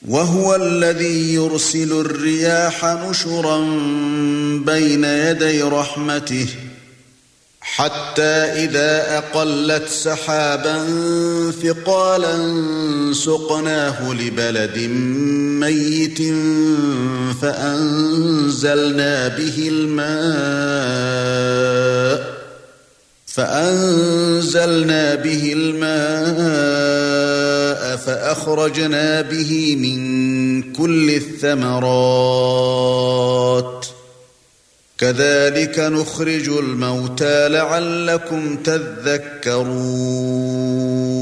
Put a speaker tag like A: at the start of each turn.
A: وهو الذي يرسل الرياح نشرا بين يدي رحمته حتى إذا أقلت سحابا ثقالا سقناه لبلد ميت فأنزلنا به الماء فأخرجنا به من كل الثمرات كذلك نخرج الموتى لعلكم تذكرون